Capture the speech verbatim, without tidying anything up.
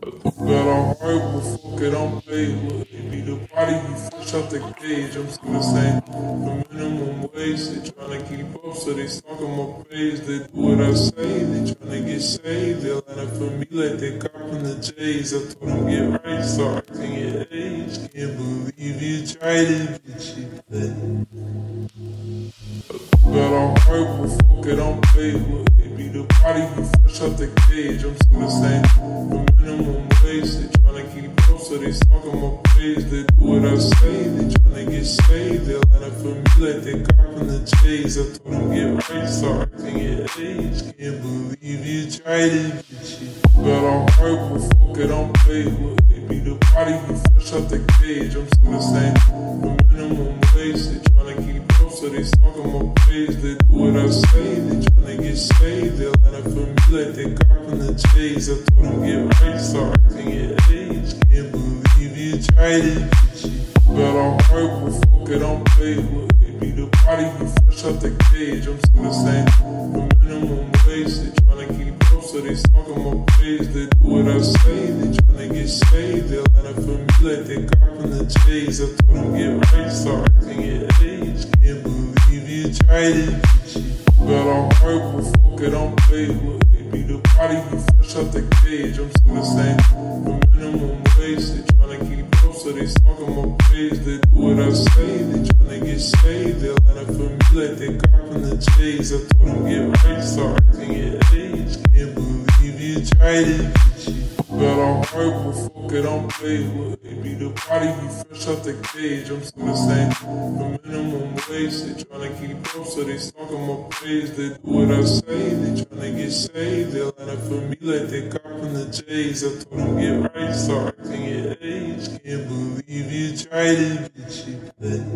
Got a heart, but fuck it, I'm paid. Look, it be the body, you fresh out the cage. I'm still saying the minimum wage. They tryna keep up, so they stalking my page. They do what I say, they tryna get saved. They line up for me like they copping the J's. I told them get right, start acting your age. Can't believe you tried it, bitch, you play. Got a heart, but fuck it, I'm paid. Look, it be the body, you fresh out the cage. I'm still saying the minimum wage. They tryna keep up, so they stalking my page. They do what I say, they tryna get saved. They line up for me like they copping the J's. I told them get right, start acting your age. Can't believe you tried it, bitch, you got a heart, but fuck it, I'm paid. Look, it be the body, you fresh out the cage. I'm still saying the minimum wage. They tryna keep up, so they stalking my page. They do what I say, they tryna get saved. They line up for me like they copping the J's. I told them get right, start acting your age. Can't believe you tried it, bitch, you got a heart, but fuck it, I'm paid. Look, it be the body, you fresh out the cage. I'm still saying the minimum wage. They tryna keep up, so they stalking my page. They do what I say, they tryna get saved. They line up for me like they copping the J's. I told them get right, start acting your age. Can't believe you tried it, bitch, you got a heart, but fuck it, I'm paid. Look, it be the body, you fresh out the cage. I'm still saying the minimum wage. They tryna keep up, so they stalking my page. They do what I say, they tryna get saved. They line up for me like they copping the J's. I told them get right, start acting your age. Can't believe you tried it, bitch, you got a heart, but fuck it, I'm paid. Look, it be the body, you fresh out the cage. I'm still saying the minimum wage. They tryna keep up, so they stalking my page. They do what I say, they tryna get saved. They line up for me like they copping the J's. I told them get right, start acting your age. Can't believe you tried it, bitch, you play.